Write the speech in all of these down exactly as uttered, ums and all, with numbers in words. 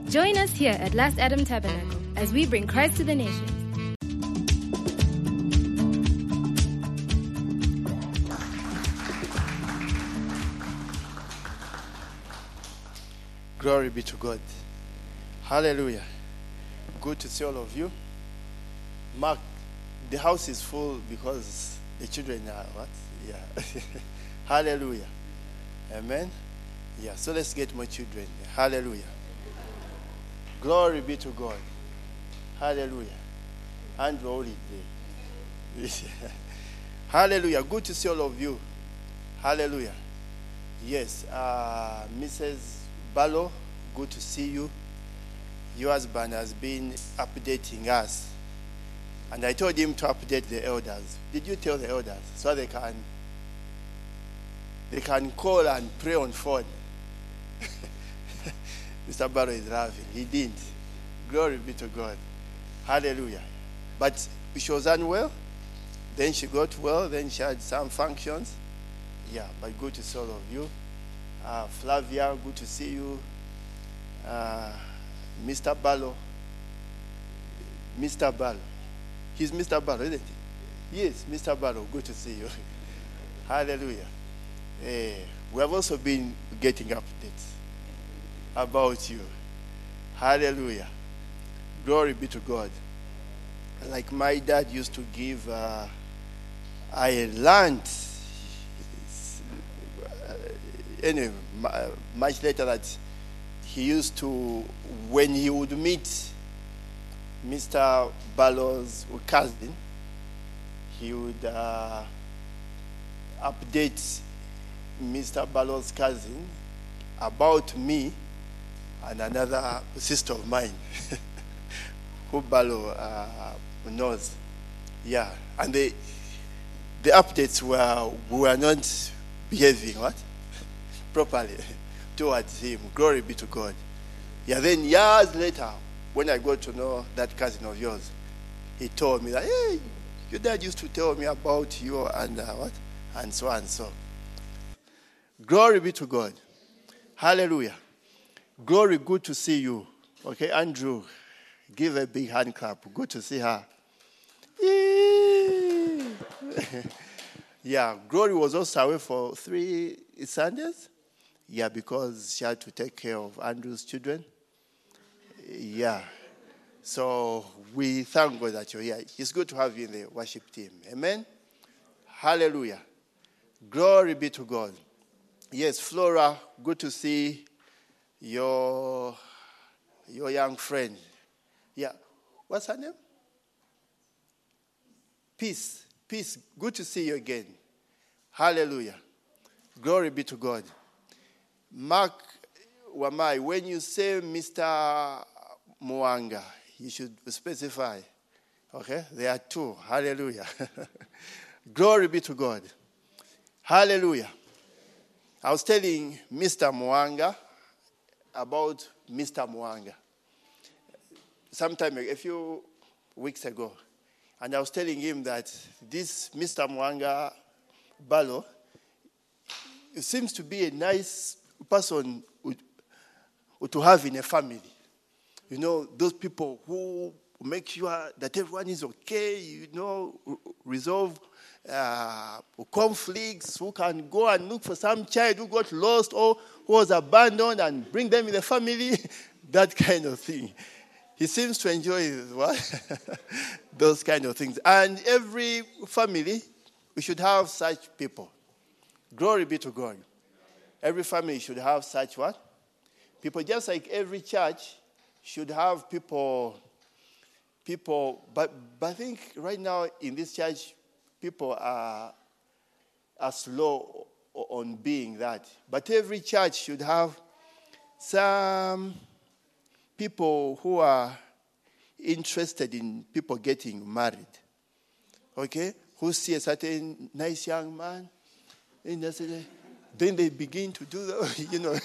Join us here at Last Adam Tabernacle as we bring Christ to the nations. Glory be to God. Hallelujah. Good to see all of you. Mark, the house is full because the children are what? Yeah. Hallelujah. Amen. Yeah, so let's get more children. Hallelujah. Glory be to God. Hallelujah. And holy day. Hallelujah. Good to see all of you. Hallelujah. Yes, uh, Missus Balo, good to see you. Your husband has been updating us. And I told him to update the elders. Did you tell the elders so they can they can call and pray on phone? Mister Balo is laughing. He didn't. Glory be to God. Hallelujah. But she was unwell. Then she got well. Then she had some functions. Yeah, but good to see all of you. Uh, Flavia, good to see you. Uh, Mister Balo. Mister Balo. He's Mister Balo, isn't he? Yes, Mister Balo, good to see you. Hallelujah. Uh, we have also been getting updates about you. Hallelujah. Glory be to God. Like my dad used to give, uh, I learned anyway, much later that he used to, when he would meet Mister Balo's cousin, he would uh, update Mister Balo's cousin about me and another sister of mine who Balo uh, knows. Yeah, and the the updates were we were not behaving what properly towards him. Glory be to God. Yeah, then years later, when I got to know that cousin of yours, he told me that, hey, your dad used to tell me about you and uh, what? And so and so. Glory be to God. Hallelujah. Glory, good to see you. Okay, Andrew, give a big hand clap. Good to see her. Yeah, Glory was also away for three Sundays. Yeah, because she had to take care of Andrew's children. Yeah. So we thank God that you're here. It's good to have you in the worship team. Amen. Hallelujah. Glory be to God. Yes, Flora, good to see your, your young friend. Yeah. What's her name? Peace. Peace. Good to see you again. Hallelujah. Glory be to God. Mark Wamai, when you say Mister Mwanga, you should specify. Okay? There are two. Hallelujah. Glory be to God. Hallelujah. I was telling Mister Mwanga about Mister Mwanga sometime, a few weeks ago. And I was telling him that this Mister Mwanga Balo, it seems to be a nice person to have in a family. You know, those people who make sure that everyone is okay, you know, resolve uh, conflicts, who can go and look for some child who got lost or who was abandoned and bring them in the family, that kind of thing. He seems to enjoy what? Those kind of things. And every family, we should have such people. Glory be to God. Every family should have such what? People, just like every church should have people, people, but, but I think right now in this church, people are, are slow on being that. But every church should have some people who are interested in people getting married. Okay? Who see a certain nice young man, and they say, then they begin to do that, you know.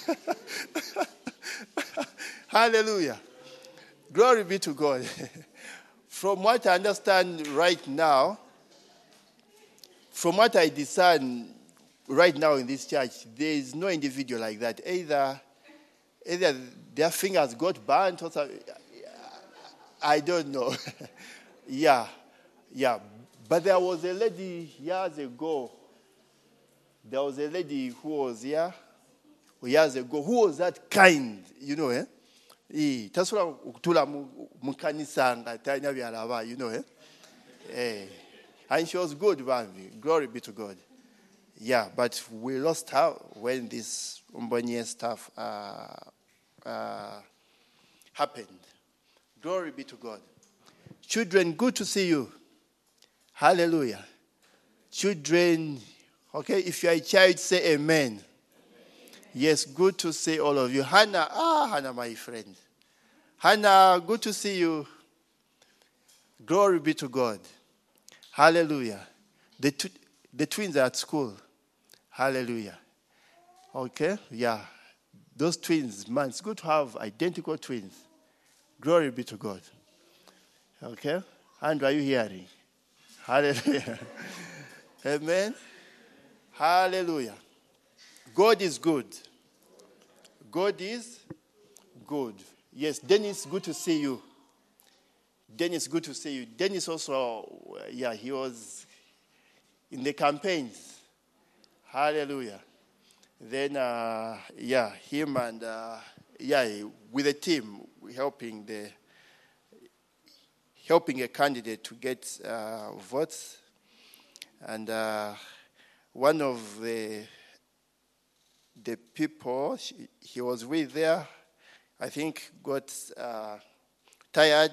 Hallelujah. Glory be to God. From what I understand right now, from what I discern right now in this church, there is no individual like that. Either either their fingers got burnt or something. I don't know. yeah, yeah. But there was a lady years ago. There was a lady who was here years ago who was that kind, you know, eh? Eh, tasura kutula mukanisa ngatanya byalaba, you know, eh? Eh. And she was good, Bambi. Glory be to God. Yeah, but we lost her when this Umbonye stuff uh, uh, happened. Glory be to God. Children, good to see you. Hallelujah. Children, okay, if you are a child, say amen. Amen. Yes, good to see all of you. Hannah, ah, Hannah, my friend. Hannah, good to see you. Glory be to God. Hallelujah. The, tw- the twins are at school. Hallelujah. Okay, yeah. Those twins, man, it's good to have identical twins. Glory be to God. Okay? Andrew, are you hearing? Hallelujah. Amen. Hallelujah. God is good. God is good. Yes, Dennis, good to see you. Dennis, good to see you. Dennis also, yeah, he was in the campaigns. Hallelujah. Then, uh, yeah, him and, uh, yeah, with the team, helping the helping a candidate to get uh, votes. And uh, one of the the people she, he was with there, I think, got uh, tired,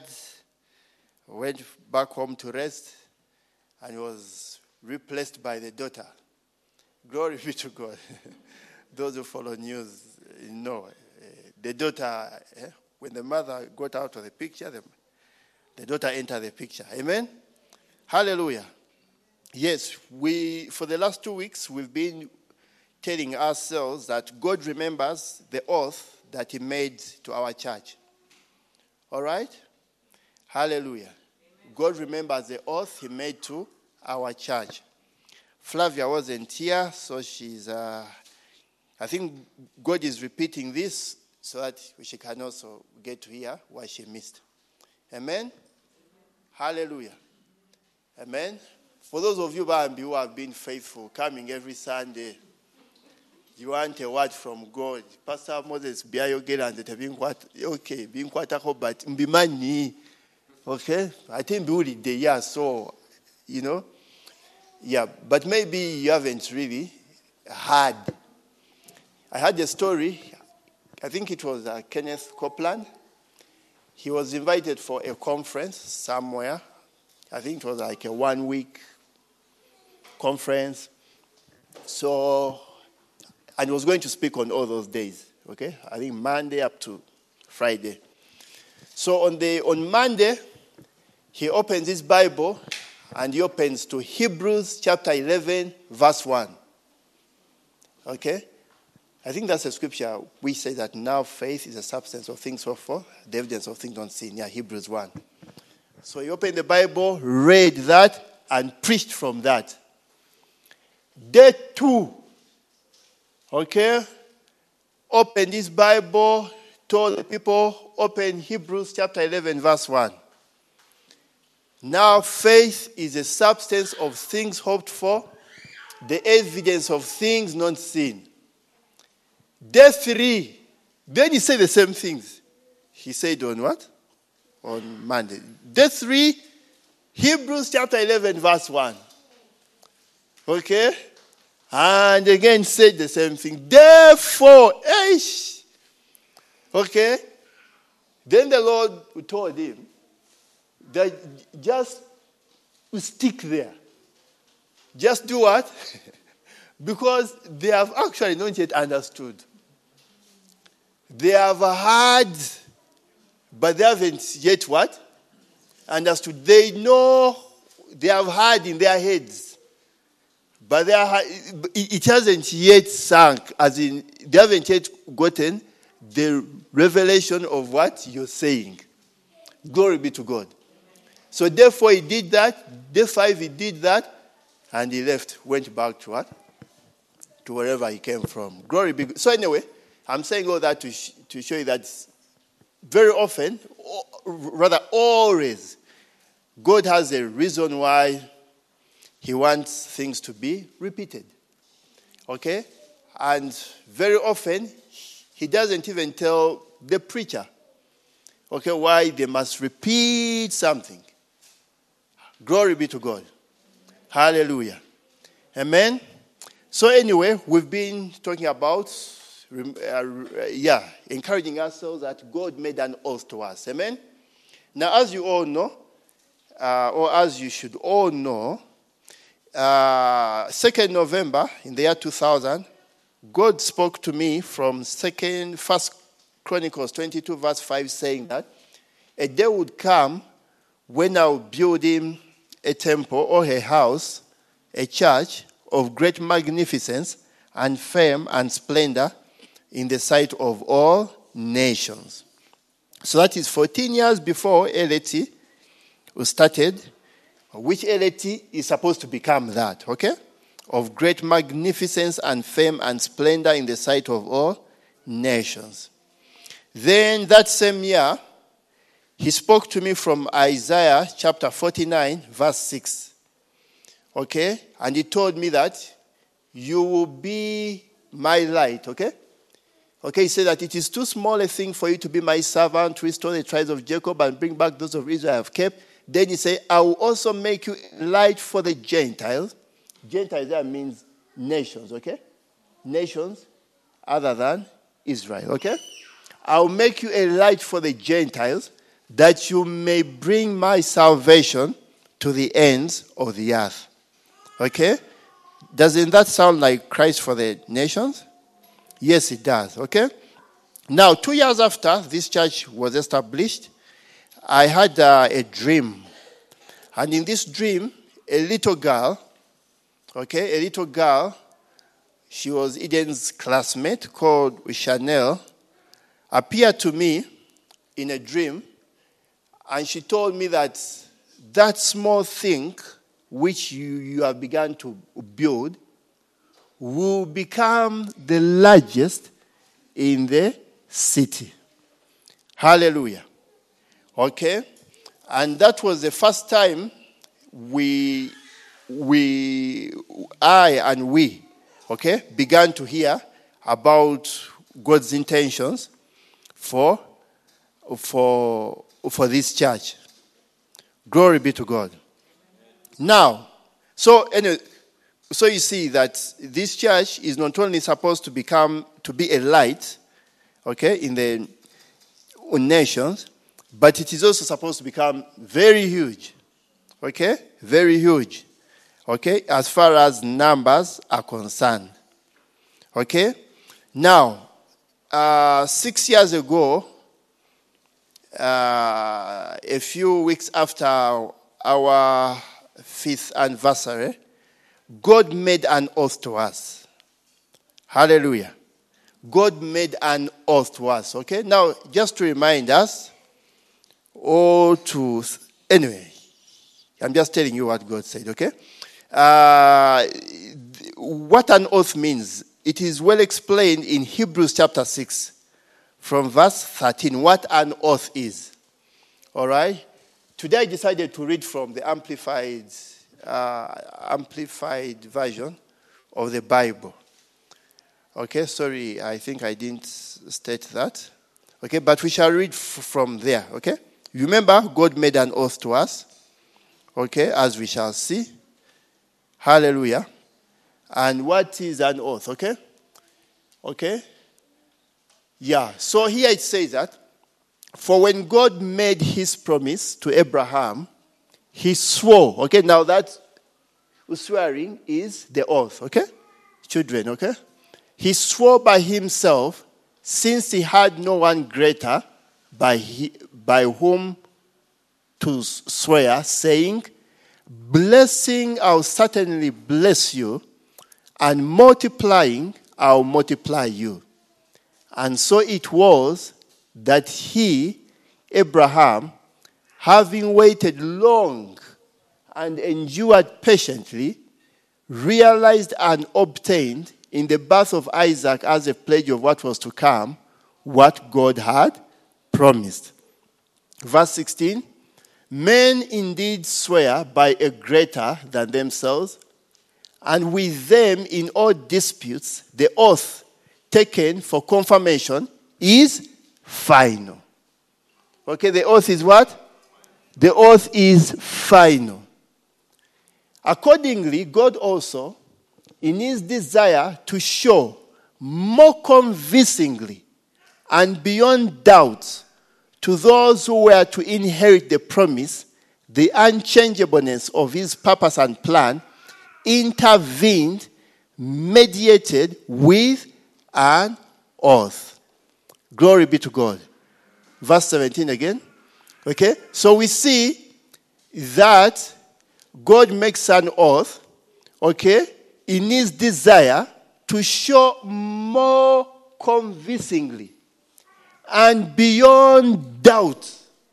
went back home to rest, and was replaced by the daughter. Glory be to God. Those who follow news know. Uh, the daughter, eh, when the mother got out of the picture, the, the daughter entered the picture. Amen? Hallelujah. Yes, we for the last two weeks, we've been telling ourselves that God remembers the oath that he made to our church. All right? Hallelujah. Amen. God remembers the oath he made to our church. Flavia wasn't here, so she's, uh, I think God is repeating this so that she can also get to hear what she missed. Amen? Hallelujah. Amen? For those of you who have been faithful, coming every Sunday, you want a word from God. Pastor Moses, biayogera and the being what okay, being quite a hope, but mbimani. Okay? I think we the year, so you know. Yeah, but maybe you haven't really heard. I heard a story. I think it was uh, Kenneth Copeland. He was invited for a conference somewhere. I think it was like a one-week conference. So, and he was going to speak on all those days. Okay, I think Monday up to Friday. So on the on Monday, he opens his Bible. And he opens to Hebrews chapter eleven, verse one. Okay? I think that's a scripture. We say that now faith is the substance of things hoped for, the evidence of things not seen. Yeah, Hebrews one. So he opened the Bible, read that, and preached from that. Day two. Okay? Opened his Bible, told the people, open Hebrews chapter eleven, verse one. Now faith is a substance of things hoped for, the evidence of things not seen. Day three, then he said the same things. He said on what? On Monday. Day three, Hebrews chapter eleven, verse one. Okay? And again said the same thing. Therefore, eish. Okay? Then the Lord told him, that just stick there. Just do what? Because they have actually not yet understood. They have heard, but they haven't yet what? Understood. They know, they have heard in their heads, but they are, it hasn't yet sunk, as in, they haven't yet gotten the revelation of what you're saying. Glory be to God. So therefore he did that. Day five he did that. And he left, went back to what? To wherever he came from. Glory be. So anyway, I'm saying all that to, sh- to show you that very often, or rather always, God has a reason why he wants things to be repeated. Okay? And very often, he doesn't even tell the preacher, okay, why they must repeat something. Glory be to God. Hallelujah. Amen. So anyway, we've been talking about, uh, yeah, encouraging ourselves that God made an oath to us. Amen. Now, as you all know, uh, or as you should all know, uh, second of November in the year two thousand, God spoke to me from second, First Chronicles twenty-two, verse five, saying that a day would come when I will build him a temple or a house, a church of great magnificence and fame and splendor in the sight of all nations. So that is fourteen years before L A T was started, which L A T is supposed to become that, okay? Of great magnificence and fame and splendor in the sight of all nations. Then that same year, he spoke to me from Isaiah chapter forty-nine, verse six. Okay? And he told me that you will be my light, okay? Okay, he said that it is too small a thing for you to be my servant, to restore the tribes of Jacob and bring back those of Israel I have kept. Then he said, I will also make you light for the Gentiles. Gentiles, that means nations, okay? Nations other than Israel, okay? I will make you a light for the Gentiles, that you may bring my salvation to the ends of the earth. Okay? Doesn't that sound like Christ for the nations? Yes, it does. Okay? Now, two years after this church was established, I had uh, a dream. And in this dream, a little girl, okay, a little girl, she was Eden's classmate called Chanel, appeared to me in a dream, and she told me that that small thing which you, you have begun to build will become the largest in the city. Hallelujah. Okay? And that was the first time we, we, I and we, okay, began to hear about God's intentions for, for, for this church. Glory be to God. Now, so anyway, so you see that this church is not only supposed to become, to be a light, okay, in the nations, but it is also supposed to become very huge, okay, very huge, okay, as far as numbers are concerned, okay. Now, uh, six years ago, uh, a few weeks after our fifth anniversary, God made an oath to us. Hallelujah. God made an oath to us, okay? Now, just to remind us, or to, anyway, I'm just telling you what God said, okay? Uh, what an oath means, it is well explained in Hebrews chapter six, from verse thirteen, what an oath is. All right? Today I decided to read from the Amplified uh, Amplified version of the Bible. Okay, sorry, I think I didn't state that. Okay, but we shall read f- from there, okay? Remember, God made an oath to us, okay, as we shall see. Hallelujah. And what is an oath, okay? Okay? Yeah, so here it says that, for when God made his promise to Abraham, he swore, okay? Now that swearing is the oath, okay? Children, okay? He swore by himself, since he had no one greater by, he, by whom to swear, saying, blessing, I'll certainly bless you, and multiplying, I'll multiply you. And so it was that he, Abraham, having waited long and endured patiently, realized and obtained in the birth of Isaac as a pledge of what was to come, what God had promised. Verse sixteen, men indeed swear by a greater than themselves, and with them in all disputes, the oath taken for confirmation is final. Okay, the oath is what? The oath is final. Accordingly, God also, in his desire to show more convincingly and beyond doubt to those who were to inherit the promise, the unchangeableness of his purpose and plan, intervened, mediated with an oath. Glory be to God. Verse seventeen again. Okay, so we see that God makes an oath, okay, in his desire to show more convincingly and beyond doubt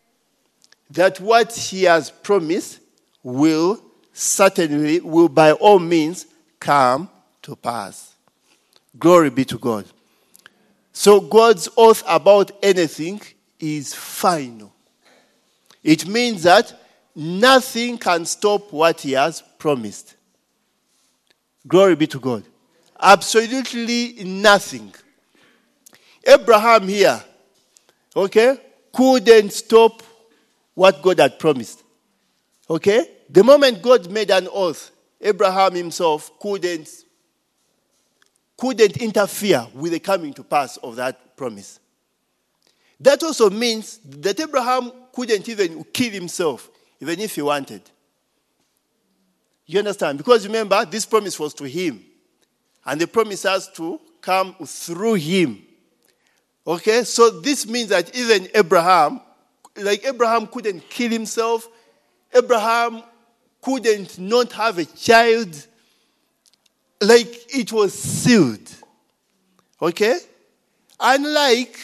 that what he has promised will certainly, will by all means come to pass. Glory be to God. So God's oath about anything is final. It means that nothing can stop what he has promised. Glory be to God. Absolutely nothing. Abraham here, okay, couldn't stop what God had promised. Okay? The moment God made an oath, Abraham himself couldn't, couldn't interfere with the coming to pass of that promise. That also means that Abraham couldn't even kill himself, even if he wanted. You understand? Because remember, this promise was to him. And the promise has to come through him. Okay? So this means that even Abraham, like Abraham couldn't kill himself. Abraham couldn't not have a child. Like it was sealed. Okay? Unlike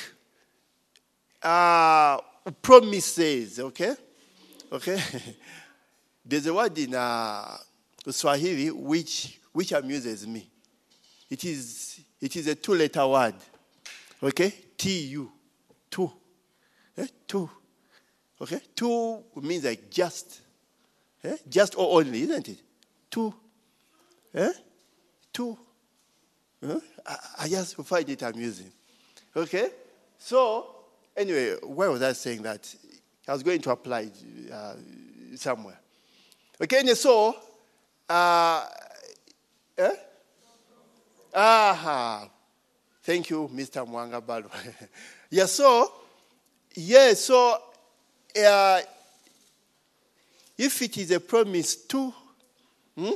uh, promises, okay? Okay? There's a word in uh, Swahili which which amuses me. It is it is a two-letter word. Okay? T U. Two. Eh? Two. Okay? Two means like just. Eh? Just or only, isn't it? Two. Eh? Two. Eh? I, I just find it amusing. Okay? So, anyway, why was I saying that? I was going to apply uh, somewhere. Okay, and so, uh, eh? Aha. Thank you, Mister Mwanga Balu. yeah, so, yeah, so, uh, if it is a promise to, hmm?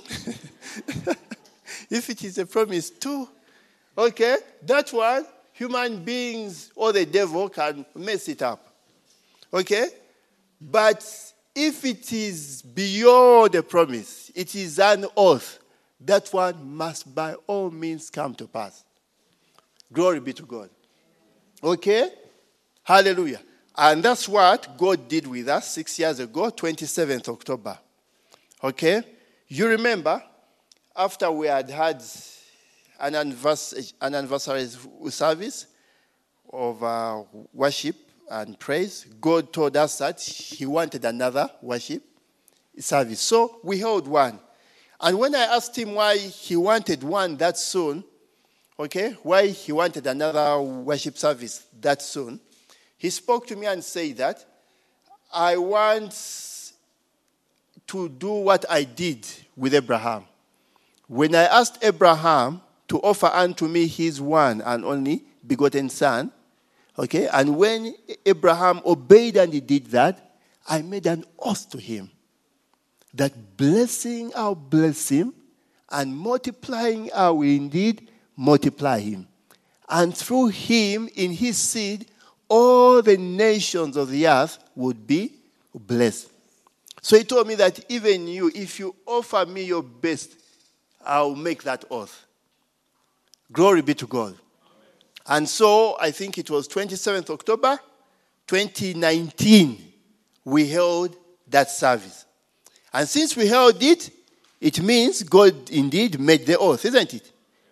if it is a promise to, okay, that one, human beings or the devil can mess it up. Okay? But if it is beyond the promise, it is an oath, that one must by all means come to pass. Glory be to God. Okay? Hallelujah. And that's what God did with us six years ago, twenty-seventh of October. Okay? You remember, after we had had an anniversary, an anniversary service of uh, worship and praise, God told us that he wanted another worship service. So we held one. And when I asked him why he wanted one that soon, okay, why he wanted another worship service that soon, he spoke to me and said that I want to do what I did with Abraham. When I asked Abraham to offer unto me his one and only begotten son, okay, and when Abraham obeyed and he did that, I made an oath to him that blessing I'll bless him and multiplying I will indeed multiply him. And through him, in his seed, all the nations of the earth would be blessed. So he told me that even you, if you offer me your best, I'll make that oath. Glory be to God. And so I think it was twenty-seventh of October, twenty nineteen, we held that service. And since we held it, it means God indeed made the oath, isn't it?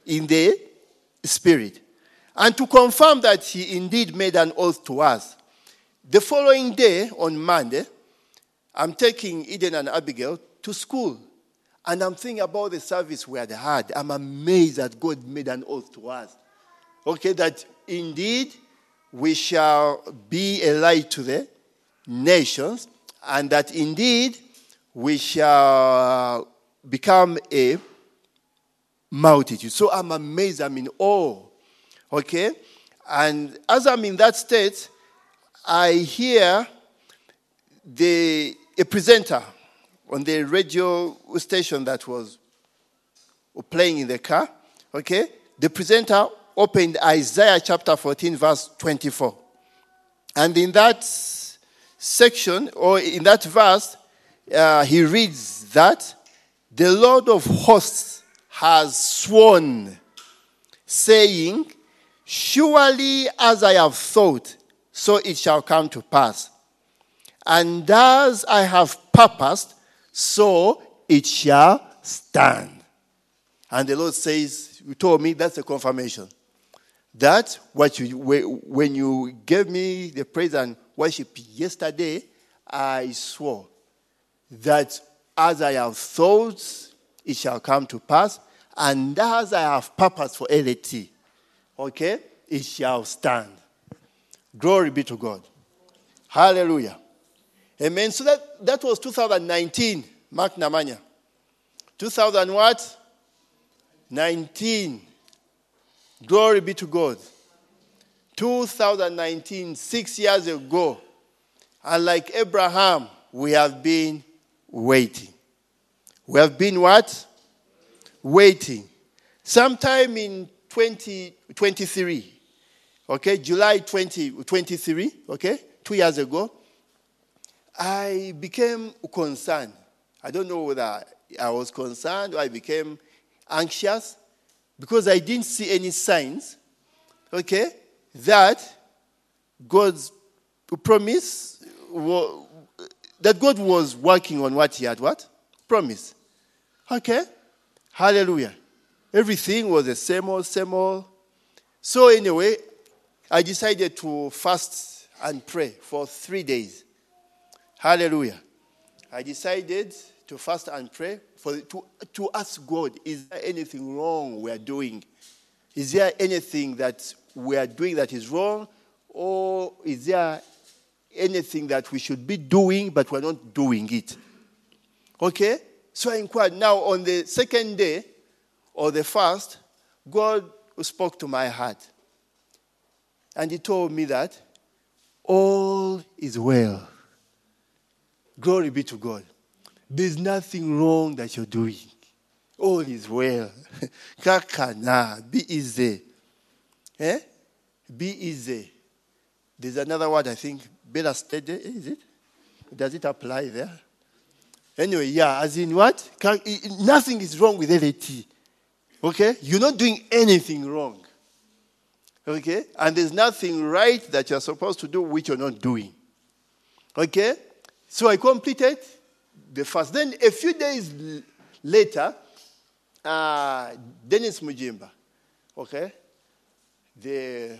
in the spirit. And to confirm that he indeed made an oath to us, the following day, on Monday, I'm taking Eden and Abigail to school. And I'm thinking about the service we had had. I'm amazed that God made an oath to us. Okay, that indeed we shall be a light to the nations, and that indeed we shall become a multitude. So I'm amazed, I'm in awe. Okay? And as I'm in that state, I hear the a presenter on the radio station that was playing in the car. Okay? The presenter opened Isaiah chapter fourteen, verse twenty-four. And in that section, or in that verse, uh, he reads that the Lord of hosts has sworn, saying, surely as I have thought, so it shall come to pass. And as I have purposed, so it shall stand. And the Lord says, you told me that's a confirmation. That what you when you gave me the praise and worship yesterday, I swore that as I have thought, it shall come to pass, and as I have purpose for L A T, okay, it shall stand. Glory be to God. Hallelujah. Amen. So that, that was two thousand nineteen, Mark Namanya. two thousand what? nineteen. Glory be to God. two thousand nineteen, six years ago. And like Abraham, we have been waiting. We have been what? Waiting. Sometime in twenty twenty-three, okay, July twenty twenty-three, okay, two years ago, I became concerned. I don't know whether I was concerned or I became anxious because I didn't see any signs, okay, that God's promise, that God was working on what he had what? Promised. Okay? Hallelujah. Everything was the same old, same old. So anyway, I decided to fast and pray for three days. Hallelujah. I decided to fast and pray for to, to ask God, is there anything wrong we are doing? Is there anything that we are doing that is wrong? Or is there anything that we should be doing but we're not doing it? Okay? So I inquired. Now on the second day of the fast, God spoke to my heart. And he told me that all is well. Glory be to God. There's nothing wrong that you're doing. All is well. Kakana, be easy. Eh? Be easy. There's another word I think, better steady, is it? Does it apply there? Anyway, yeah, as in what? Nothing is wrong with L A T. Okay? You're not doing anything wrong. Okay? And there's nothing right that you're supposed to do which you're not doing. Okay? So I completed the fast. Then a few days later, uh, Dennis Mujimba, okay? The,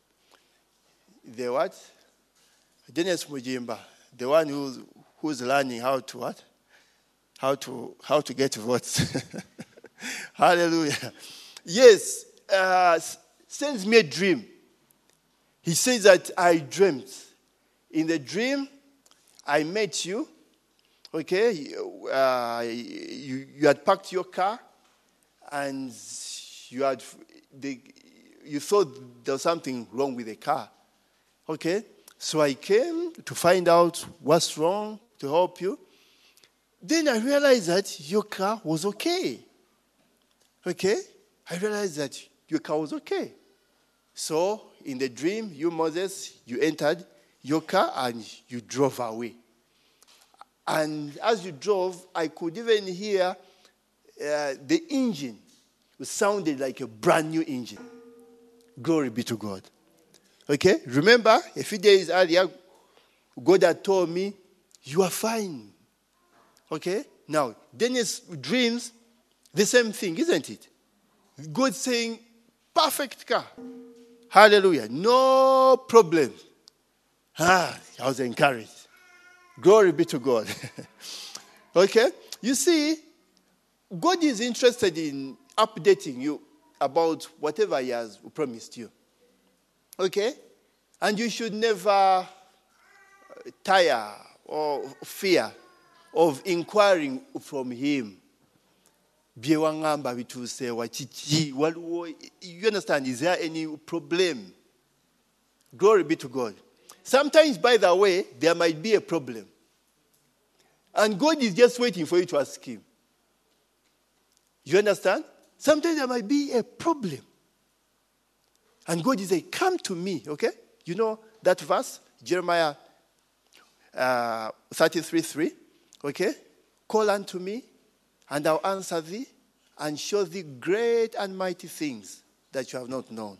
the what? Dennis Mujimba, the one who's, who's learning how to what? How to, how to get votes. Hallelujah. Yes, uh, sends me a dream. He says that I dreamt. In the dream, I met you, okay? Uh, you, you had parked your car, and you had the, you thought there was something wrong with the car, okay? So I came to find out what's wrong, to help you. Then I realized that your car was okay, okay? I realized that your car was okay. So in the dream, you, Moses, you entered your car and you drove away. And as you drove, I could even hear uh, the engine. It sounded like a brand new engine. Glory be to God. Okay? Remember, a few days earlier, God had told me, you are fine. Okay? Now, Dennis dreams the same thing, isn't it? God saying, perfect car. Hallelujah. No problem. Ah, I was encouraged. Glory be to God. Okay? You see, God is interested in updating you about whatever He has promised you. Okay? And you should never tire or fear of inquiring from Him. You understand? Is there any problem? Glory be to God. Sometimes, by the way, there might be a problem. And God is just waiting for you to ask Him. You understand? Sometimes there might be a problem. And God is like, come to me, okay? You know that verse? Jeremiah uh, thirty-three three, okay? Call unto me, and I'll answer thee, and show thee great and mighty things that you have not known.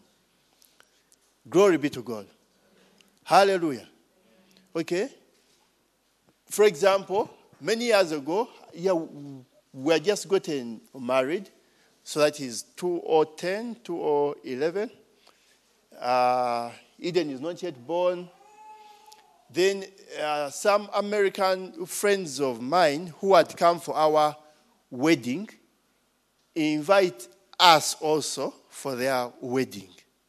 Glory be to God. Hallelujah. Okay? For example, many years ago, yeah, we had just gotten married. So that is two thousand ten, two thousand eleven. Uh, Eden is not yet born. Then uh, some American friends of mine who had come for our wedding invite us also for their wedding.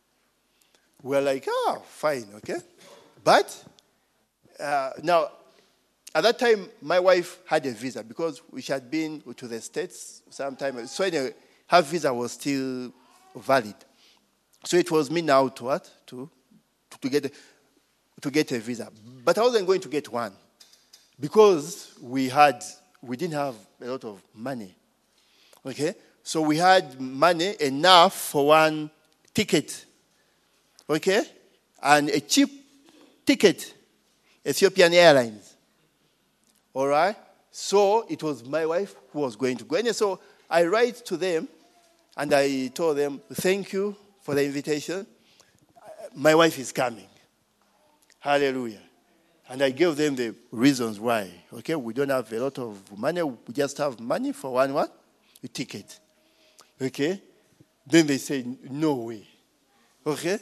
We're like, oh, fine, okay. But uh, now, at that time, my wife had a visa because we had been to the States sometime. So anyway, her visa was still valid. So it was me now to what? To, to, get, a, to get a visa. But I wasn't going to get one because we had, we didn't have a lot of money. Okay? So we had money enough for one ticket. Okay? And a cheap ticket, Ethiopian Airlines. All right? So it was my wife who was going to go. And so I write to them, and I told them, thank you for the invitation. My wife is coming. Hallelujah. And I gave them the reasons why. Okay? We don't have a lot of money. We just have money for one what? A ticket. Okay? Then they say, no way. Okay?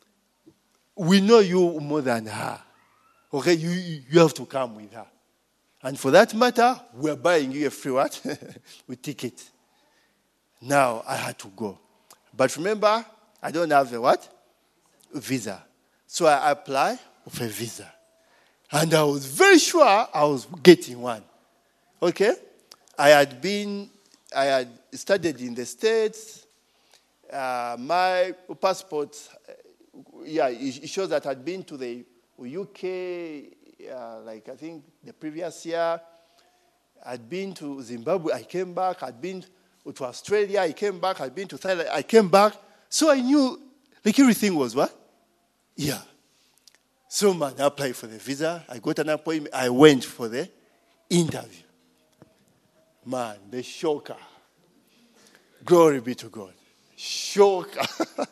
We know you more than her. Okay? You, you have to come with her. And for that matter, we're buying you a free what? With ticket. Now, I had to go. But remember, I don't have a what? A visa. So I apply for a visa. And I was very sure I was getting one. Okay? I had been, I had studied in the States. Uh, my passport, yeah, it shows that I'd been to the U K, uh, like I think the previous year. I'd been to Zimbabwe, I came back. I'd been to Australia, I came back. I'd been to Thailand, I came back. So I knew, like everything was what? Yeah. So man, I applied for the visa. I got an appointment. I went for the interview. Man, the shocker. Glory be to God. Shocker.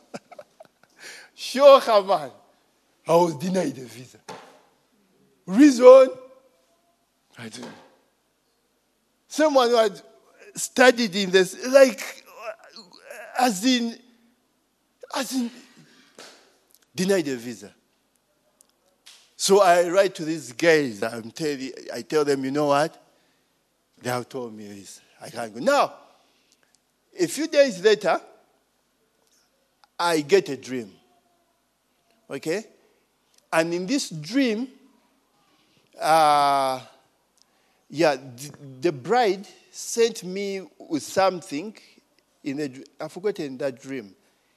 Shocker, man. I was denied the visa. Reason? I don't know. Someone who had studied in this, like, as in, as in, denied the visa. So I write to these guys. I'm telling, I tell them, you know what? They have told me this. I can't go. Now, a few days later, I get a dream. Okay? And in this dream, uh, yeah, the, the bride sent me with something in a, I've forgotten that dream.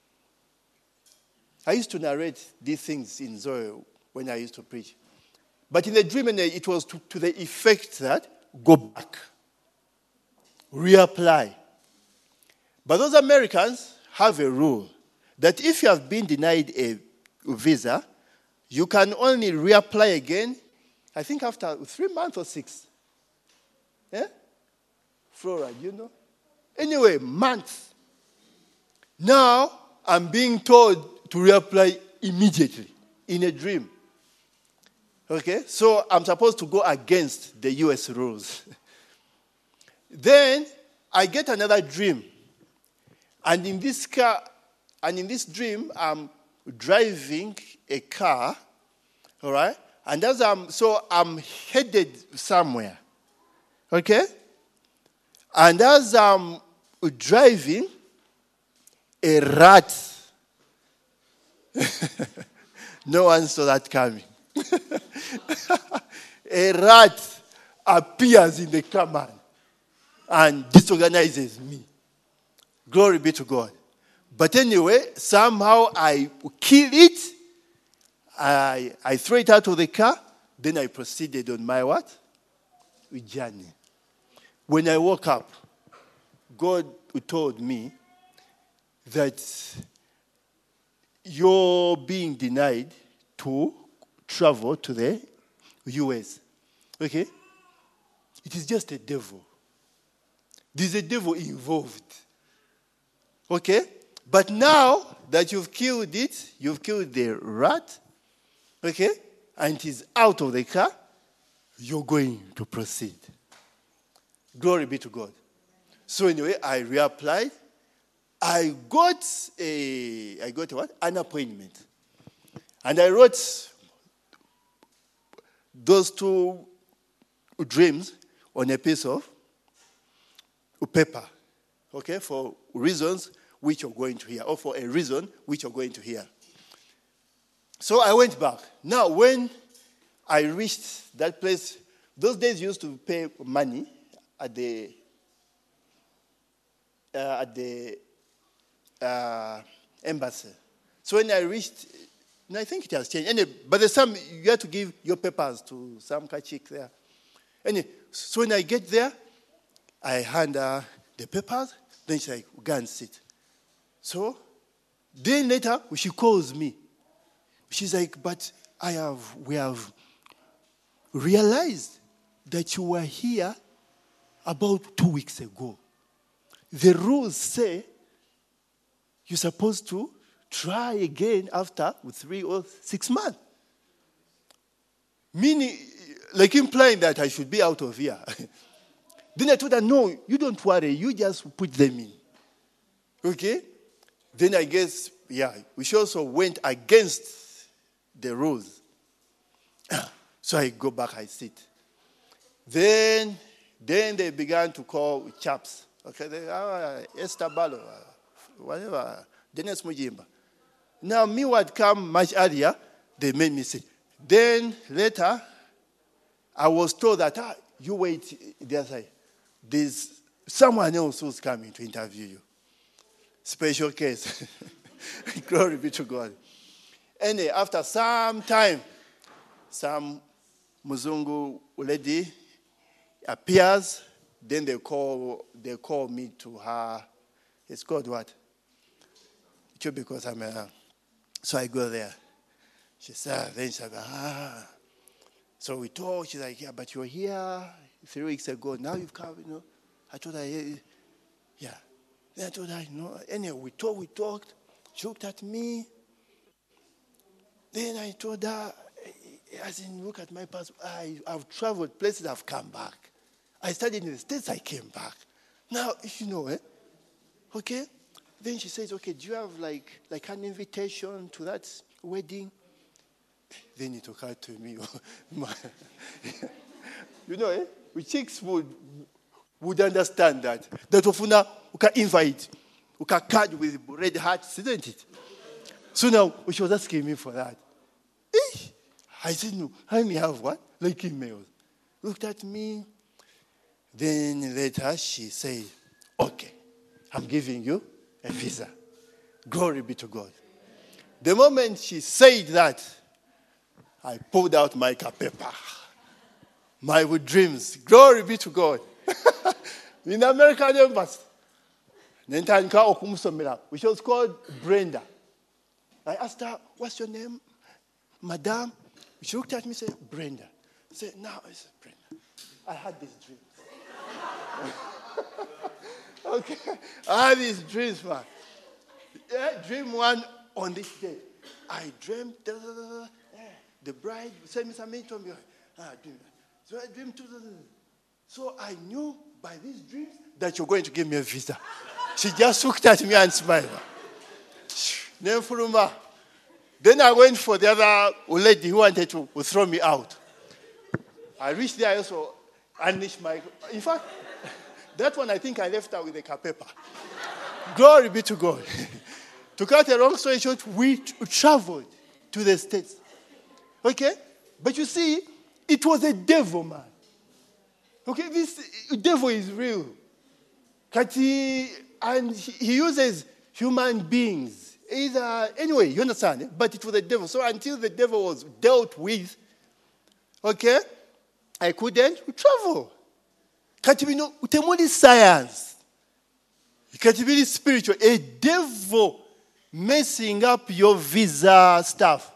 I used to narrate these things in Zoe when I used to preach. But in the dream, it was to, to the effect that go back, reapply. But those Americans have a rule that if you have been denied a visa, you can only reapply again, I think after three months or six. Yeah? Flora, you know? Anyway, months. Now, I'm being told to reapply immediately in a dream. Okay? So, I'm supposed to go against the U S rules. Then, I get another dream. And in this car, and in this dream, I'm driving a car, all right? And as I'm, so I'm headed somewhere, okay? And as I'm driving, a rat, no one saw that coming. A rat appears in the car, man, and disorganizes me. Glory be to God. But anyway, somehow I kill it. I, I throw it out of the car. Then I proceeded on my what? Journey. When I woke up, God told me that you're being denied to travel to the U S. Okay? It is just a devil. There's a devil involved. Okay? But now that you've killed it, you've killed the rat, okay? And it is out of the car, you're going to proceed. Glory be to God. So anyway, I reapplied. I got a, I got a what? An appointment. And I wrote those two dreams on a piece of paper, okay, for reasons which you're going to hear, or for a reason which you're going to hear. So I went back. Now, when I reached that place, those days you used to pay money at the uh, at the uh, embassy. So when I reached, no, I think it has changed. Anyway, by the time you had to give your papers to some chick there. Anyway, so when I get there, I hand her the papers. Then she's like, go and sit. So, then later, she calls me. She's like, but I have, we have realized that you were here about two weeks ago. The rules say you're supposed to try again after three or six months. Meaning, like implying that I should be out of here. Then I told her, no, you don't worry. You just put them in. Okay? Then I guess, yeah, we also went against the rules. So I go back, I sit. Then, then they began to call chaps. Okay, they, ah, Esther Balo, whatever, Dennis Mujimba. Now, me would come much earlier, they made me sit. Then, later, I was told that, ah, you wait the other side. There's someone else who's coming to interview you. Special case. Glory be to God. And after some time, some Muzungu lady appears. Then they call they call me to her. It's called what? It's because I'm a, so I go there. She said, then she said, ah. So we talk. She's like, yeah, but you're here three weeks ago. Now you've come, you know. I told her, yeah. Then I told her, you know. Anyway, we talked, we talked. She looked at me. Then I told her, as in, look at my passport. I, I've traveled places, I've come back. I studied in the States, I came back. Now, you know, eh? Okay? Then she says, okay, do you have like, like an invitation to that wedding? Then it occurred to me, you know, eh? We chicks would, would understand that. That ofuna, we can invite, we can card with red hearts, isn't it? So now, she was asking me for that. Eh? I said, no, I may have what? Like emails. Looked at me. Then later she said, okay, I'm giving you a visa. Glory be to God. The moment she said that, I pulled out my paper. My dreams. Glory be to God. In the American embassy. Which was called Brenda. I asked her, what's your name, madam? She looked at me and said, Brenda. I said, no, I said, Brenda. I had these dreams. Okay. I had these dreams, man. Yeah, dream one on this day. I dreamed, da, da, da, da, yeah, the bride sent me something to me. Ah, dream. So I dreamed two. Da, da, da. So I knew by these dreams that you're going to give me a visa. She just looked at me and smiled. Then Furuma. Then I went for the other lady who wanted to throw me out. I reached there, I also unleashed my... In fact, that one I think I left her with a capepa. Glory be to God. To cut a long story short, we traveled to the States. Okay? But you see, it was a devil, man. Okay, this devil is real. Kati, and he uses human beings. Either, anyway, you understand? But it was the devil. So until the devil was dealt with, okay, I couldn't travel. Kati, you know, utemuli science. Kati, really spiritual. A devil messing up your visa stuff.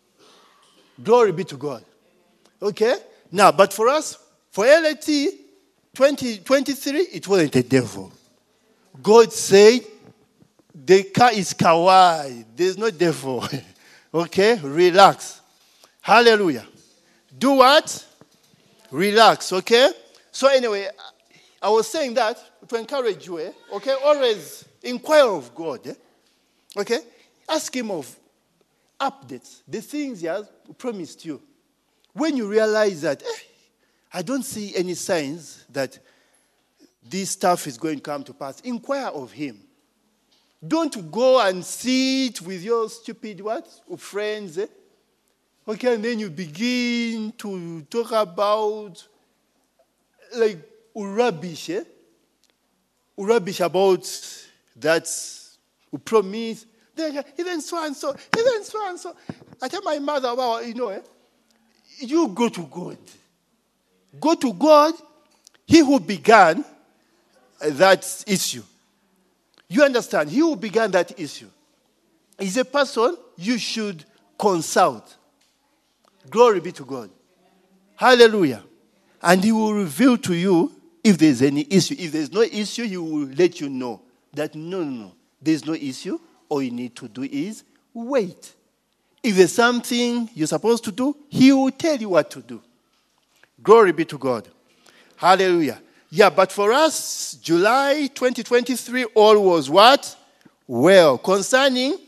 Glory be to God. Okay? Now, but for us, for L A T twenty twenty-three, it wasn't a devil. God said, the car is kawaii. There's no devil. Okay? Relax. Hallelujah. Do what? Relax. Okay? So anyway, I was saying that to encourage you. Eh? Okay? Always inquire of God. Eh? Okay? Ask him of updates. The things he has promised you. When you realize that, eh, I don't see any signs that this stuff is going to come to pass, inquire of him. Don't go and sit with your stupid what? Friends. Eh? Okay, and then you begin to talk about like rubbish. Eh? Rubbish about that promise. Even so and so, even so and so. I tell my mother, well, you know, eh? You go to God. Go to God, he who began that issue. You understand? He who began that issue is a person you should consult. Glory be to God. Hallelujah. And he will reveal to you if there's any issue. If there's no issue, he will let you know that no, no, no, there's no issue. All you need to do is wait. If there's something you're supposed to do, he will tell you what to do. Glory be to God. Hallelujah. Yeah, but for us, July twenty twenty-three, all was what? Well, concerning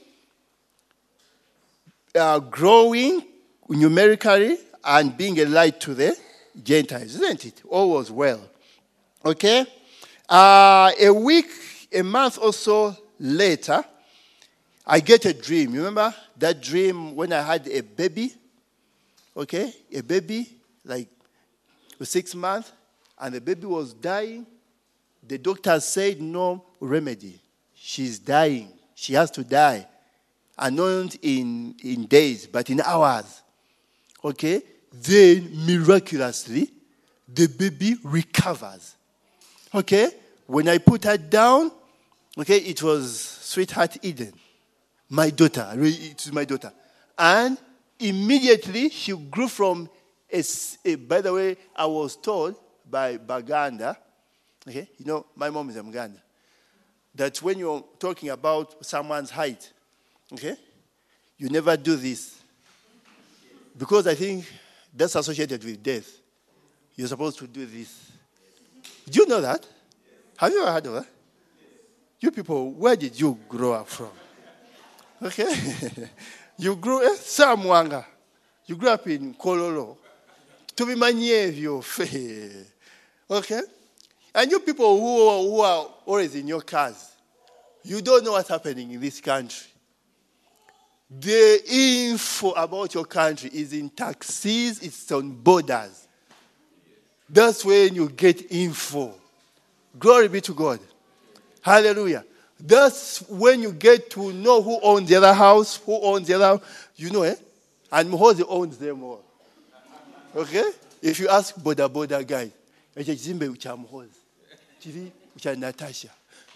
uh, growing numerically and being a light to the Gentiles, isn't it? All was well. Okay? Uh, a week, a month or so later, I get a dream. You remember that dream when I had a baby? Okay? A baby, like six months, and the baby was dying. The doctor said no remedy. She's dying. She has to die. And not in, in days, but in hours. Okay? Then, miraculously, the baby recovers. Okay? When I put her down, okay, it was Sweetheart Eden. My daughter. It's my daughter. And immediately, she grew from a, a, by the way, I was told by Baganda, okay, you know, my mom is a Muganda, that when you're talking about someone's height, okay, you never do this. Because I think that's associated with death. You're supposed to do this. Do you know that? Have you ever heard of that? You people, where did you grow up from? Okay? You grew up, Samwanga. You grew up in Kololo. To be manievio. Okay? And you people who are, who are always in your cars, you don't know what's happening in this country. The info about your country is in taxis, it's on borders. That's when you get info. Glory be to God. Hallelujah. That's when you get to know who owns the other house, who owns the other, you know, eh? And Muhozi owns them all. Okay? If you ask Boda Boda guy, Echizimbe ucha Muhozi, Chivi ucha Natasha.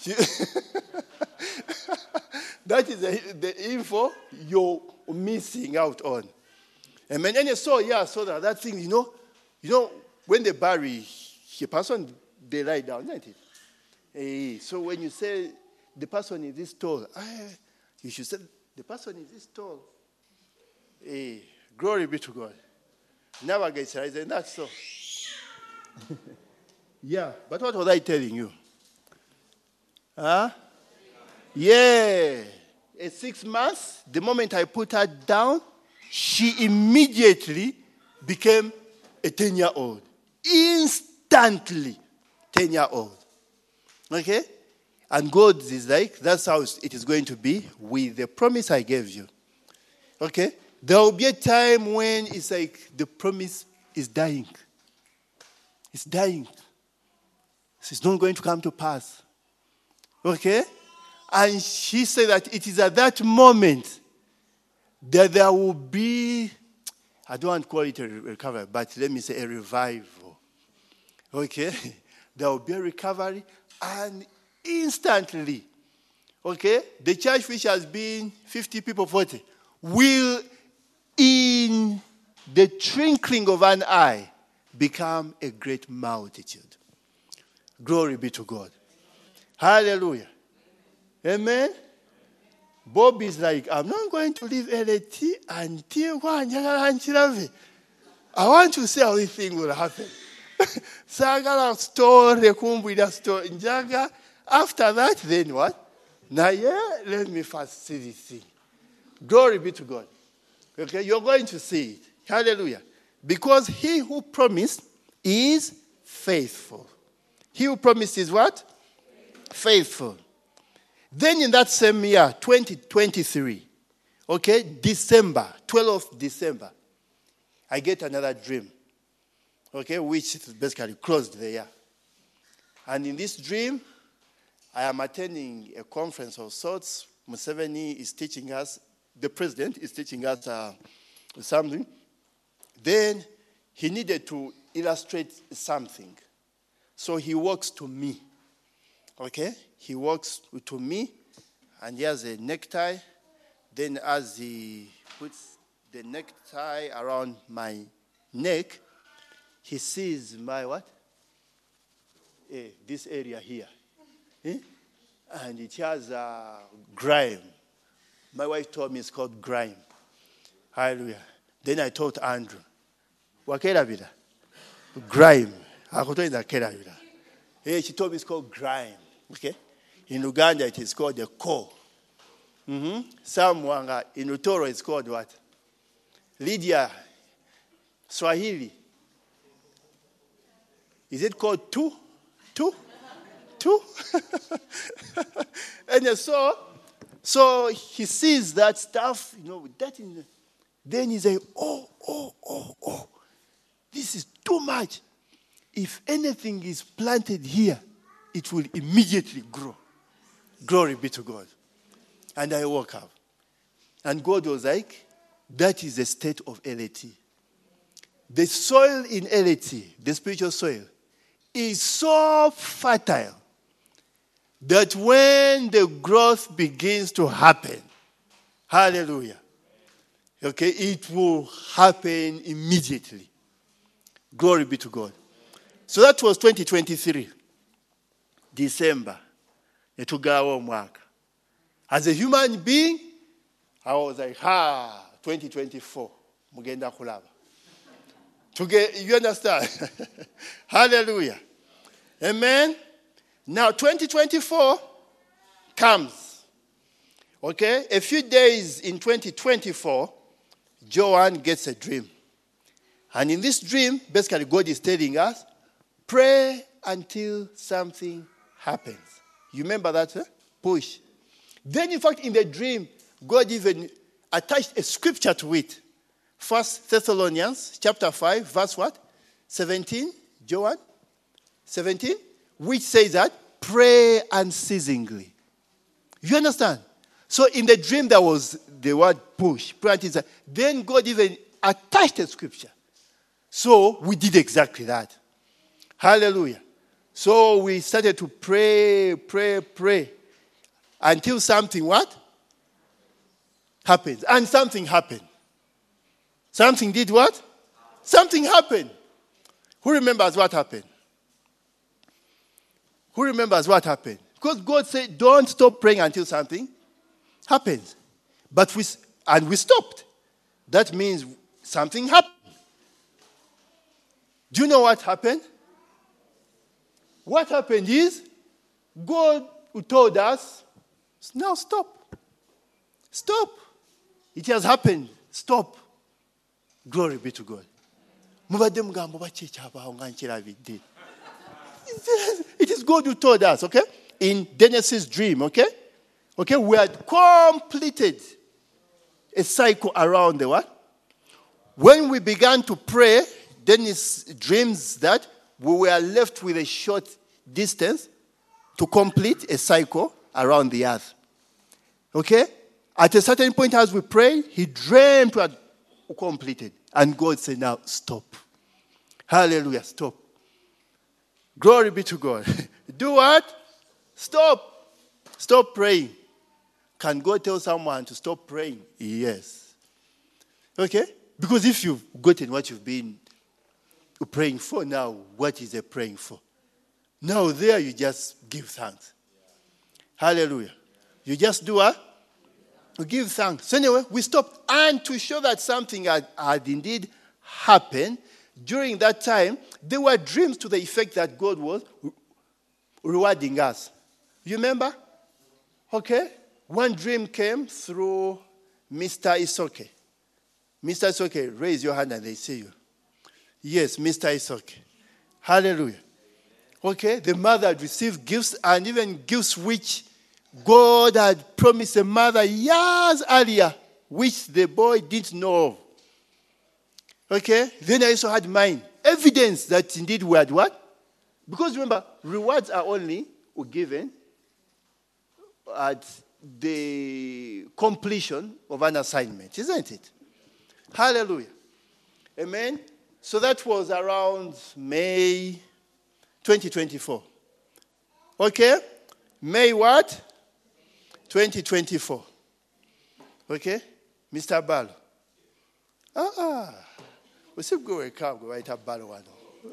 That is the, the info you're missing out on. And then you saw, yeah, so that, that thing, you know, you know, when they bury a person, they lie down, isn't it? Hey, so when you say the person is this tall, ah, you should say the person is this tall. Hey, glory be to God. Never gets right, and that's so. Yeah, but what was I telling you? Huh? Yeah. At six months, the moment I put her down, she immediately became a ten-year-old. Instantly ten-year-old. Okay? And God is like, that's how it is going to be with the promise I gave you. Okay? There will be a time when it's like the promise is dying. It's dying. It's not going to come to pass. Okay? And she said that it is at that moment that there will be, I don't want to call it a recovery, but let me say a revival. Okay? There will be a recovery, and instantly, okay, the church which has been fifty people, forty, will in the twinkling of an eye become a great multitude. Glory be to God. Hallelujah. Amen. Bob is like, I'm not going to leave L A T until I want to see how this thing will happen. Sagala story, kumbida story. Njaga. After that, then what? Now, yeah, let me first see this thing. Glory be to God. Okay, you're going to see it. Hallelujah. Because he who promised is faithful. He who promised is what? Faithful. Then in that same year, twenty twenty-three, okay, December, twelfth of December, I get another dream, okay, which basically closed the year. And in this dream, I am attending a conference of sorts. Museveni is teaching us, the president is teaching us uh, something. Then he needed to illustrate something. So he walks to me. Okay? He walks to me, and he has a necktie. Then as he puts the necktie around my neck, he sees my what? Eh, this area here. Eh? And it has uh, grime. My wife told me it's called grime. Hallelujah. Then I told Andrew, Wakela vida? Grime. I told him Hey, she told me it's called grime. Okay? In Uganda, it is called the core. Mm-hmm. Samwanga, in Utoro, it's called what? Lydia, Swahili. Is it called two? Two? Two? And so, so he sees that stuff, you know, that in the, then he's like, oh, oh, oh, oh, this is too much. If anything is planted here, it will immediately grow. Glory be to God. And I woke up. And God was like, that is the state of L A T. The soil in L A T, the spiritual soil, is so fertile that when the growth begins to happen, hallelujah, okay, it will happen immediately. Glory be to God. So that was twenty twenty-three, December. As a human being, I was like, ha, twenty twenty-four, mugenda kulaba. You understand? Hallelujah. Amen. Now, twenty twenty-four comes. Okay? A few days in twenty twenty-four, Joanne gets a dream. And in this dream, basically, God is telling us, pray until something happens. You remember that, huh? Push. Then, in fact, in the dream, God even attached a scripture to it. First Thessalonians chapter five, verse what? seventeen, Joanne? seventeen? Which says that, pray unceasingly. You understand? So in the dream, there was the word push. Pray until that. Then God even attached a scripture. So we did exactly that. Hallelujah. So we started to pray, pray, pray. Until something what? Happens. And something happened. Something did what? Something happened. Who remembers what happened? Who remembers what happened? Because God said, don't stop praying until something happens. But we, and we stopped. That means something happened. Do you know what happened? What happened is, God told us Now stop. Stop. It has happened. Stop. Glory be to God. It is God who told us, okay? In Genesis' dream, okay? Okay, we had completed a cycle around the what? When we began to pray, Dennis dreams that we were left with a short distance to complete a cycle around the earth. Okay? At a certain point as we prayed, he dreamed we had completed. And God said, now stop. Hallelujah, stop. Glory be to God. Do what? Stop. Stop praying. Can God tell someone to stop praying? Yes. Okay? Because if you've gotten what you've been praying for now, what is it praying for? Now there you just give thanks. Hallelujah. You just do what? You give thanks. So anyway, we stopped. And to show that something had, had indeed happened, during that time, there were dreams to the effect that God was rewarding us. You remember? Okay? One dream came through Mister Isoke. Mister Isoke, raise your hand and they see you. Yes, Mister Isoke. Hallelujah. Okay? The mother had received gifts, and even gifts which God had promised the mother years earlier, which the boy didn't know of. Okay? Then I also had mine. Evidence that indeed we had what? Because remember, rewards are only given at the completion of an assignment, isn't it? Hallelujah. Amen. So that was around May twenty twenty-four. Okay? May what? twenty twenty-four. Okay? Mister Balo. Ah, ah. We still go and come, go right up Balo one.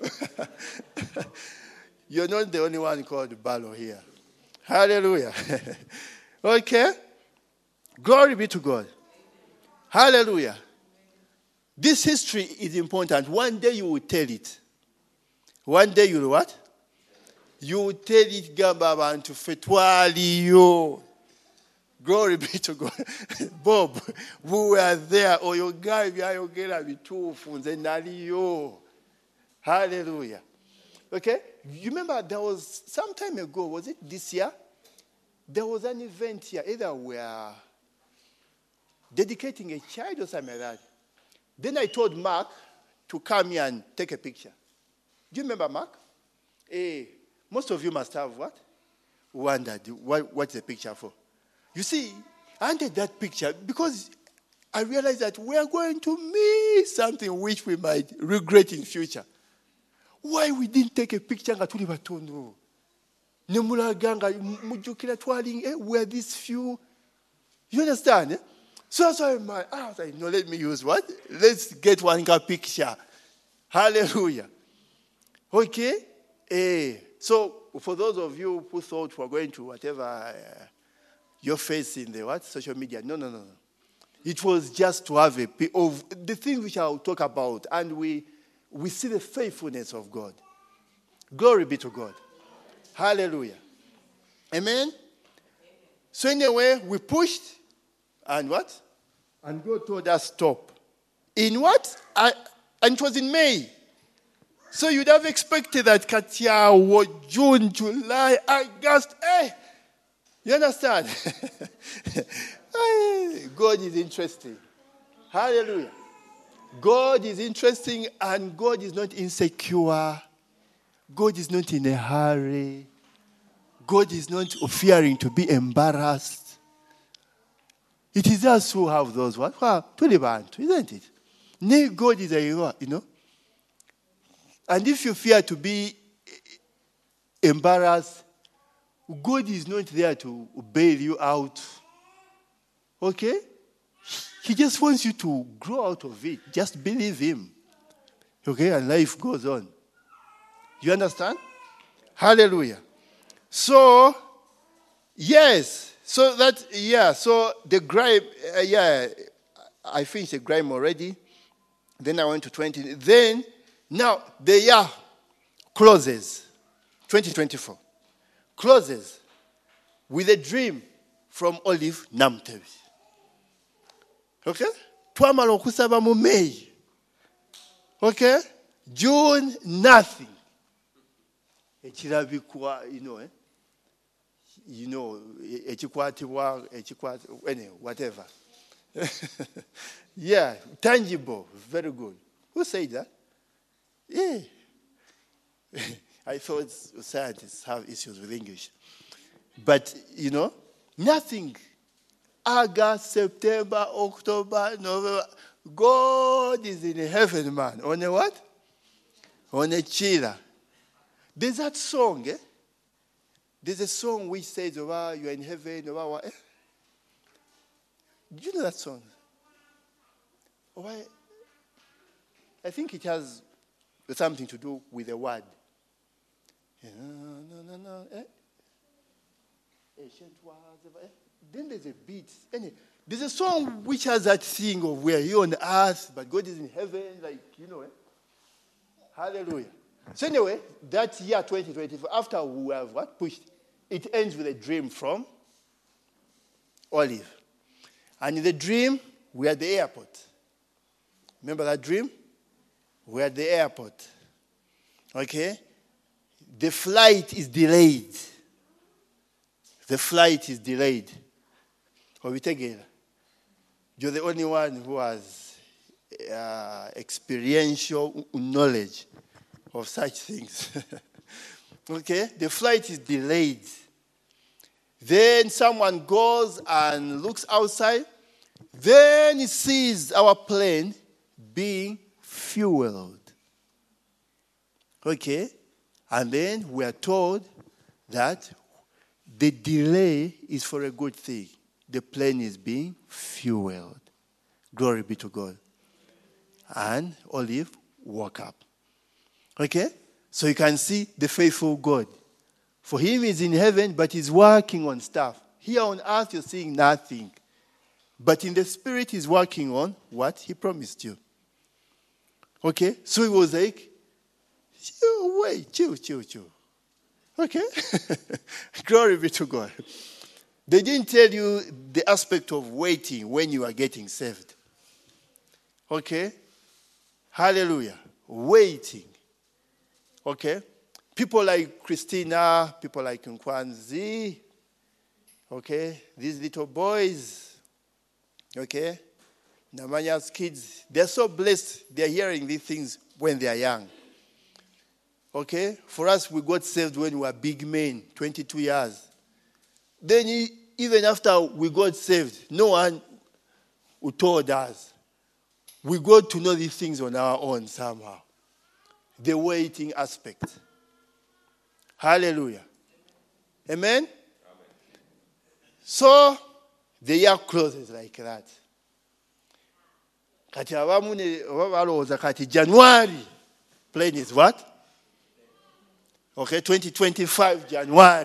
You're not the only one called Balo here. Hallelujah. Okay? Glory be to God. Hallelujah. This history is important. One day you will tell it. One day you will what? You will tell it, Gamba Bantu Fetwaliyo. Glory be to God. Bob, we were there. Oh, your guy, you get me two phones and naliyo. Hallelujah. Okay? You remember there was some time ago, was it this year? There was an event here. Either we are dedicating a child or something like that. Then I told Mark to come here and take a picture. Do you remember Mark? Eh, most of you must have what? Wondered what, what's the picture for. You see, I wanted that picture because I realized that we are going to miss something which we might regret in future. Why we didn't take a picture nga tuli batono? Nemulaganga mujukira twaling eh where these few. You understand? Eh? So that's why my I was like, no, let me use what? Let's get one picture. Hallelujah. Okay? Eh. So for those of you who thought we're going to whatever uh, your face in the what? Social media. No, no, no, no. It was just to have a of the things which I'll talk about, and we we see the faithfulness of God. Glory be to God. Hallelujah. Amen. So anyway, we pushed, and what? And God told us stop. In what? I, and it was in May. So you'd have expected that Katia was June, July, August. Hey, you understand? God is interesting. Hallelujah. God is interesting, and God is not insecure. God is not in a hurry. God is not fearing to be embarrassed. It is us who have those what? Well, to live on, isn't it? Nay, God is a you know. And if you fear to be embarrassed, God is not there to bail you out. Okay? He just wants you to grow out of it. Just believe him. Okay? And life goes on. You understand? Hallelujah. So, yes. So that, yeah. So the grime, uh, yeah. I finished the grime already. Then I went to twenty. Then, now, the year closes. twenty twenty-four. Closes with a dream from Olive Namtebi. Okay? Twamala okusaba mu May. Okay? June, nothing. Ekirabikwa, you know, eh? You know, echikwatibwa, echikwat, anyway, whatever. Yeah, tangible, very good. Who said that? Yeah. I thought scientists have issues with English. But, you know, nothing. August, September, October, November. God is in heaven, man. On a what? On a chiller. There's that song, eh? There's a song which says, oh, you are in heaven, oh, eh? Do you know that song? Oh, I, I think it has something to do with the word. No, no, no, no. Eh? Then there's a beat. There's a song which has that thing of where you're on earth, but God is in heaven, like, you know. Eh? Hallelujah. So anyway, that year twenty twenty-four, after we have what pushed, it ends with a dream from Olive. And in the dream, we're at the airport. Remember that dream? We're at the airport. Okay? The flight is delayed. The flight is delayed. Together. You're the only one who has uh, experiential knowledge of such things. Okay? The flight is delayed. Then someone goes and looks outside. Then he sees our plane being fueled. Okay? And then we are told that the delay is for a good thing. The plane is being fueled. Glory be to God. And Olive woke up. Okay? So you can see the faithful God. For him, he's in heaven, but he's working on stuff. Here on earth, you're seeing nothing. But in the spirit, he's working on what he promised you. Okay? So he was like, chill, wait, chill, chill, chill. Okay? Glory be to God. They didn't tell you the aspect of waiting when you are getting saved. Okay? Hallelujah. Waiting. Okay? People like Christina, people like Nkwanzi, okay? These little boys, okay? Namanya's kids, they're so blessed. They're hearing these things when they are young. Okay? For us, we got saved when we were big men, twenty-two years. Then he, even after we got saved, no one who told us. We got to know these things on our own somehow. The waiting aspect. Hallelujah. Amen? Amen? So, the year closes like that. Kati abamune balowooza kati January. Plane is what? Okay, twenty twenty-five January.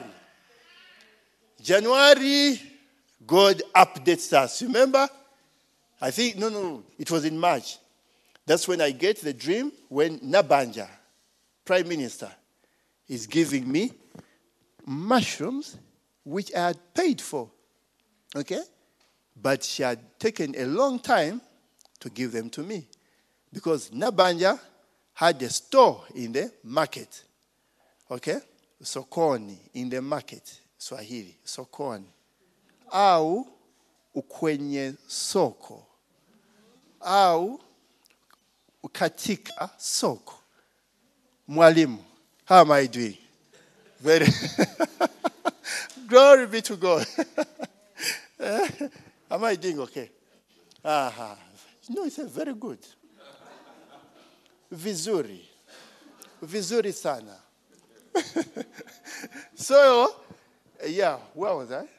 January, God updates us. Remember? I think, no, no, no. It was in March. That's when I get the dream when Nabanja, Prime Minister, is giving me mushrooms which I had paid for. Okay? But she had taken a long time to give them to me. Because Nabanja had a store in the market. Okay? Sokoni, in the market. Swahili, sokoni. Au ukwenye soko. Au katika soko. Mwalimu, how am I doing? Very. Glory be to God. Am I doing okay? Aha. No, it's very good. Vizuri. Vizuri sana. So, yeah, where was I?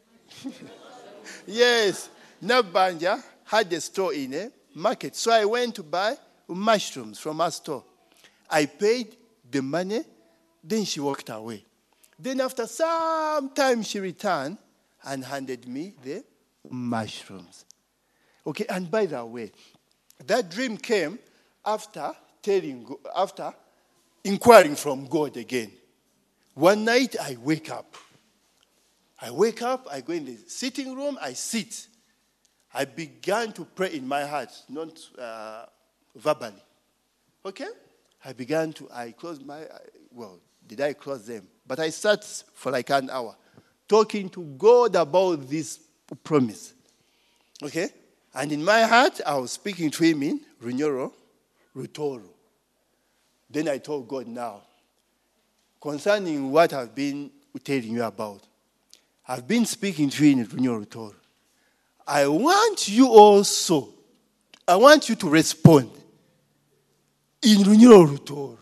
Yes, Nabanja had a store in a market. So I went to buy mushrooms from her store. I paid the money, then she walked away. Then after some time, she returned and handed me the mushrooms. Okay, and by the way, that dream came after telling, after inquiring from God again. One night I wake up. I wake up, I go in the sitting room, I sit. I began to pray in my heart, not uh, verbally. Okay? I began to, I closed my, well, did I close them? But I sat for like an hour talking to God about this promise. Okay? And in my heart, I was speaking to him in Runyoro, Rutoro. Then I told God now, concerning what I've been telling you about, I've been speaking to you in Runyoro, Rutoro. I want you also, I want you to respond in Runyoro, Rutoro.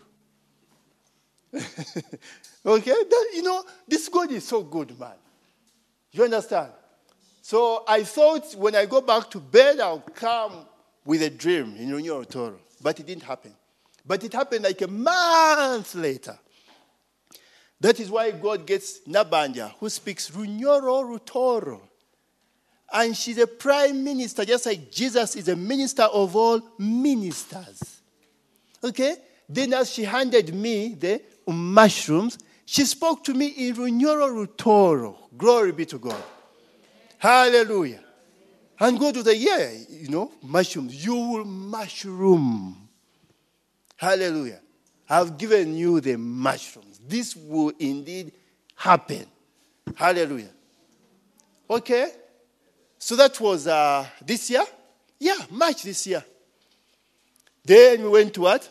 Okay? That, you know, this God is so good, man. You understand? So I thought when I go back to bed, I'll come with a dream in Runyoro, Rutoro. But it didn't happen. But it happened like a month later. That is why God gets Nabanja, who speaks Runyoro, Rutoro. And she's a prime minister, just like Jesus is a minister of all ministers. Okay? Then as she handed me the mushrooms, she spoke to me in Runyoro, Rutoro. Glory be to God. Hallelujah. And God was like, yeah, you know, mushrooms. You will mushroom. Hallelujah. I've given you the mushrooms. This will indeed happen. Hallelujah. Okay. So that was uh, this year? Yeah, March this year. Then we went to what?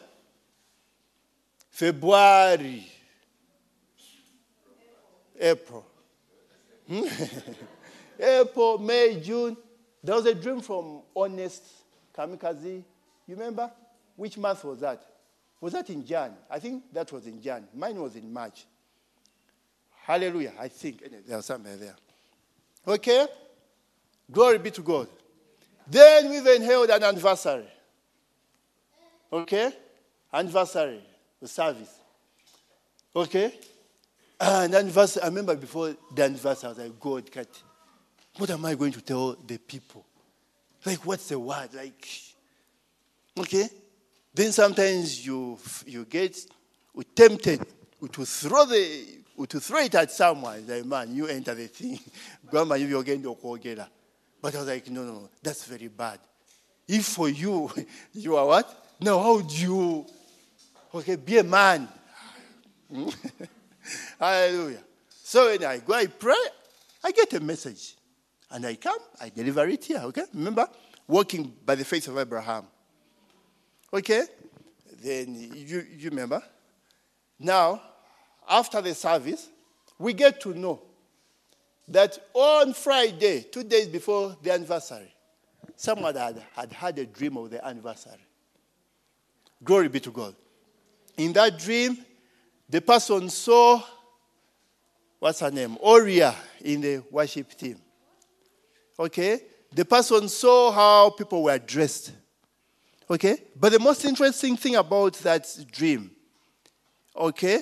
February. April. Hmm? April, May, June. There was a dream from Honest Kamikaze. You remember? Which month was that? Was that in Jan? I think that was in Jan. Mine was in March. Hallelujah, I think. There was somewhere there. Okay? Glory be to God. Then we even held an anniversary. Okay? Anniversary, the service. Okay? And anniversary, I remember before the anniversary, I was like, God, Kat, what am I going to tell the people? Like, what's the word? Like, okay? Then sometimes you you get tempted to throw the to throw it at someone. Like, man, you enter the thing. Grandma, you're going to go. But I was like, no, no, no, that's very bad. If for you, you are what? Now, how would you, okay, be a man? Hallelujah. So when I go, I pray, I get a message. And I come, I deliver it here, okay? Remember? Walking by the faith of Abraham. Okay? Then you, you remember? Now, after the service, we get to know that on Friday, two days before the anniversary, someone had, had had a dream of the anniversary. Glory be to God. In that dream, the person saw, what's her name? Oria in the worship team. Okay? The person saw how people were dressed. Okay? But the most interesting thing about that dream, okay,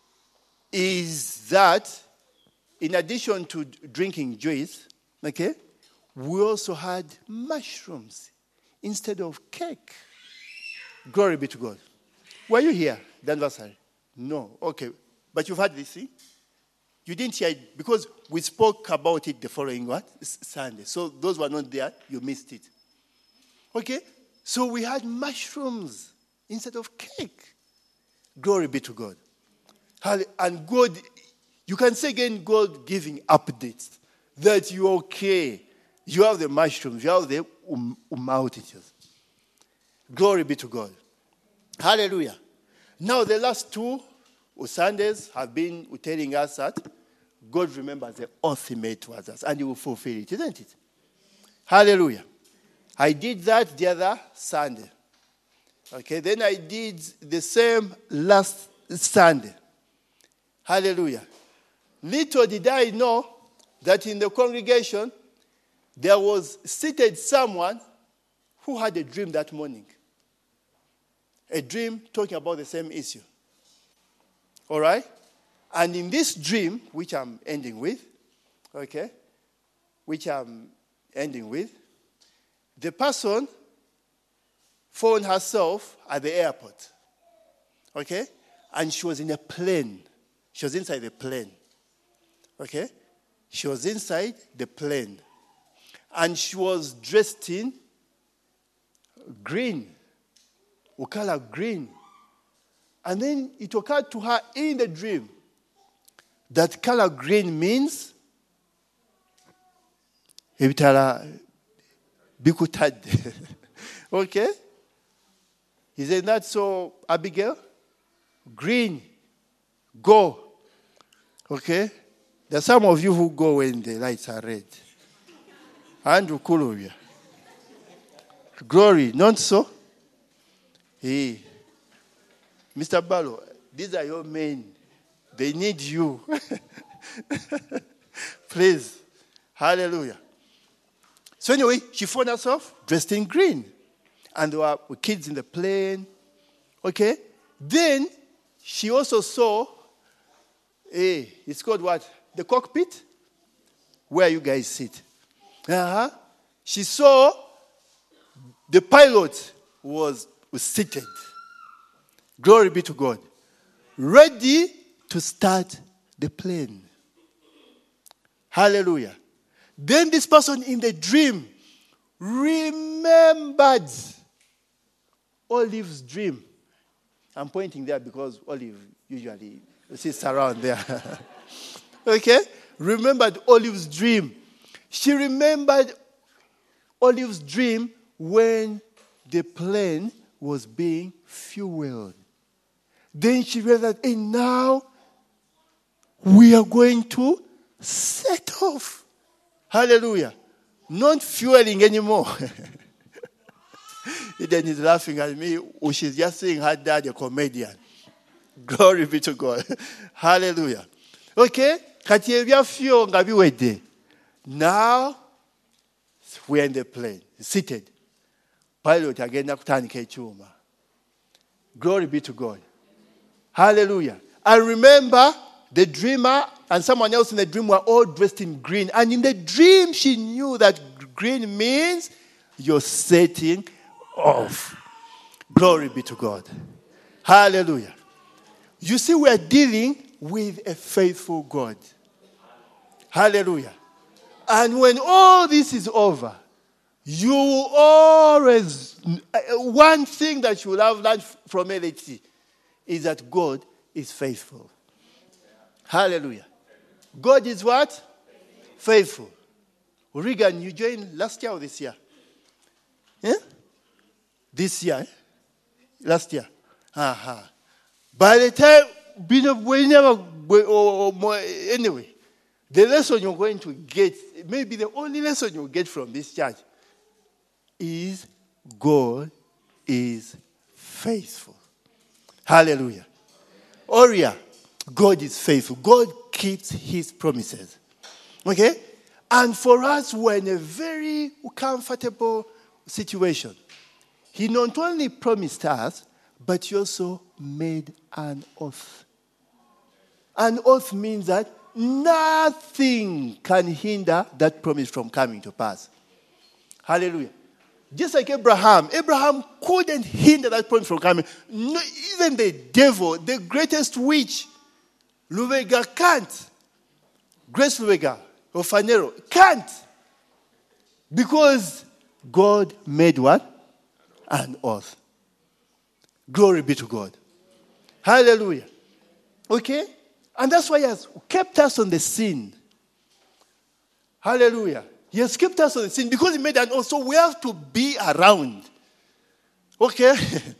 is that in addition to drinking juice, okay, we also had mushrooms instead of cake. Glory be to God. Were you here, the anniversary? No. Okay. But you've had this thing? You didn't hear it because we spoke about it the following what? Sunday. So those who were not there, you missed it. Okay? So we had mushrooms instead of cake. Glory be to God. And God, you can say again, God giving updates that you're okay. You have the mushrooms, you have the um, multitudes. Glory be to God. Hallelujah. Now the last two Sundays have been telling us that God remembers the oath he made towards us and he will fulfill it, isn't it? Hallelujah. I did that the other Sunday. Okay, then I did the same last Sunday. Hallelujah. Little did I know that in the congregation there was seated someone who had a dream that morning. A dream talking about the same issue. All right? And in this dream, which I'm ending with, okay, which I'm ending with, the person found herself at the airport. Okay? And she was in a plane. She was inside the plane. Okay? She was inside the plane. And she was dressed in green. We call her green. And then it occurred to her in the dream that color green means ebitala bikutadde. Okay? He said, that's so, Abigail? Green. Go. Okay? There are some of you who go when the lights are red. Andrew Kulubya. Glory, not so? Hey. Mister Barrow, these are your men. They need you. Please. Hallelujah. So anyway, she found herself dressed in green. And there were kids in the plane. Okay? Then she also saw, hey, it's called what? The cockpit? Where you guys sit. Uh-huh. She saw the pilot was, was seated. Glory be to God. Ready to start the plane. Hallelujah. Then this person in the dream remembered Olive's dream. I'm pointing there because Olive usually sits around there. Okay? Remembered Olive's dream. She remembered Olive's dream when the plane was being fueled. Then she realized, hey, now we are going to set off. Hallelujah. Not fueling anymore. Eden is laughing at me. Oh, she's just seeing her dad, a comedian. Glory be to God. Hallelujah. Okay? Now, we're in the plane, seated. Pilot again, glory be to God. Hallelujah. And remember, the dreamer and someone else in the dream were all dressed in green. And in the dream, she knew that green means you're setting off. Glory be to God. Hallelujah. You see, we're dealing with a faithful God. Hallelujah. And when all this is over, you always, one thing that you will have learned from L H C is that God is faithful. Hallelujah. God is what? Faithful. Regan, you joined last year or this year? Yeah? This year. Eh? Last year. Uh-huh. By the time, we never, anyway, the lesson you're going to get, maybe the only lesson you'll get from this church is God is faithful. Hallelujah. Oria, God is faithful. God keeps his promises. Okay? And for us, we're in a very comfortable situation. He not only promised us, but he also made an oath. An oath means that nothing can hinder that promise from coming to pass. Hallelujah. Just like Abraham, Abraham couldn't hinder that promise from coming. No, even the devil, the greatest witch, Lubega can't. Grace Lubega or Fanero can't. Because God made what? An oath. Glory be to God. Hallelujah. Okay? And that's why he has kept us on the scene. Hallelujah. He has kept us on the scene because he made an oath. So we have to be around. Okay?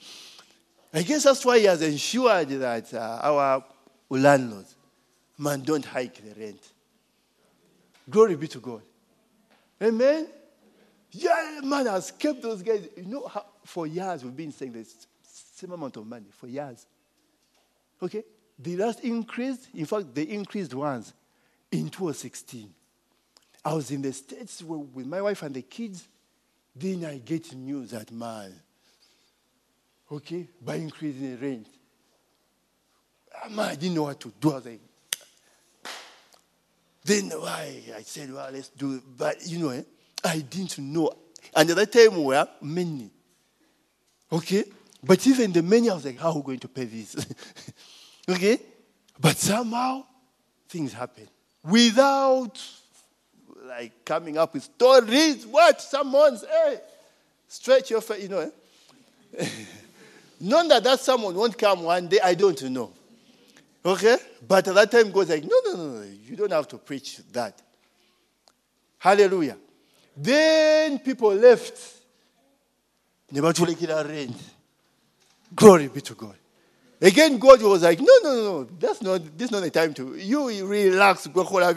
I guess that's why he has ensured that uh, our landlords, man, don't hike the rent. Glory be to God. Amen? Yeah, man has kept those guys. You know, how, for years we've been saying this same amount of money. For years. Okay? The last increased, in fact, they increased once in twenty sixteen. I was in the States with my wife and the kids. Then I get news that, man, okay, by increasing the rent. Man, I didn't know what to do. I was like, then why? I said, well, let's do it. But, you know, eh, I didn't know. And at that time, we were many. Okay? But even the many, I was like, how are we going to pay this? Okay? But somehow, things happen. without like coming up with stories. What? Someone's, hey, stretch your face, you know. Eh? None that that someone won't come one day, I don't know. Okay? But at that time, God's like, no, no, no, no, you don't have to preach that. Hallelujah. Then people left. Never to like it rain. Glory be to God. Again, God was like, no, no, no, that's not, this is not the time to, you relax.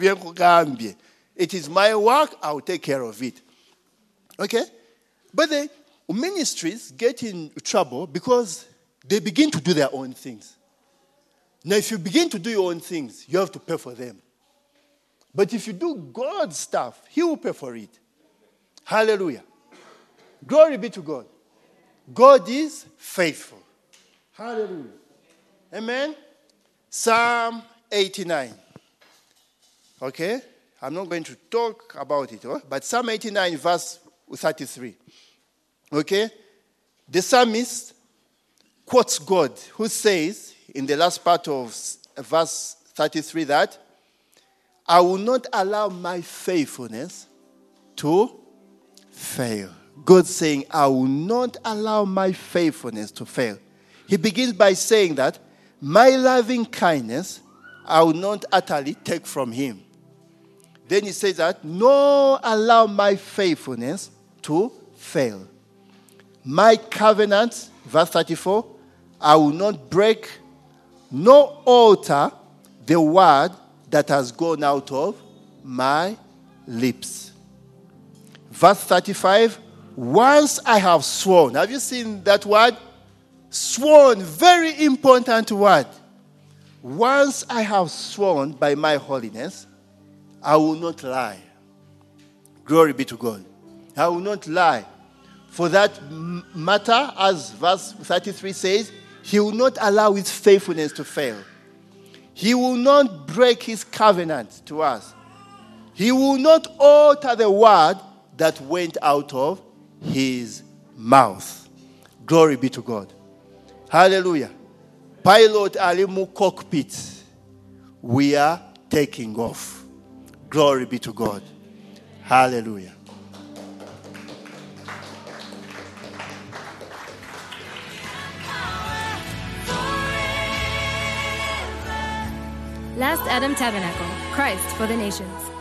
It is my work, I'll take care of it. Okay? But the ministries get in trouble because they begin to do their own things. Now, if you begin to do your own things, you have to pay for them. But if you do God's stuff, He will pay for it. Hallelujah. Glory be to God. God is faithful. Hallelujah. Amen. Psalm eighty-nine. Okay? I'm not going to talk about it, oh? But Psalm eighty-nine, verse thirty-three. Okay? The psalmist quotes God, who says in the last part of verse thirty-three that, I will not allow my faithfulness to fail. God saying, I will not allow my faithfulness to fail. He begins by saying that, my loving kindness, I will not utterly take from him. Then he says that, nor allow my faithfulness to fail. My covenant, verse thirty-four, I will not break, nor alter the word that has gone out of my lips. Verse thirty-five, once I have sworn. Have you seen that word? Sworn, very important word. Once I have sworn by my holiness, I will not lie. Glory be to God. I will not lie. For that matter, as verse thirty-three says, he will not allow his faithfulness to fail. He will not break his covenant to us. He will not alter the word that went out of his mouth. Glory be to God. Hallelujah. Pilot alimu cockpit. We are taking off. Glory be to God. Hallelujah. Last Adam Tabernacle, Christ for the Nations.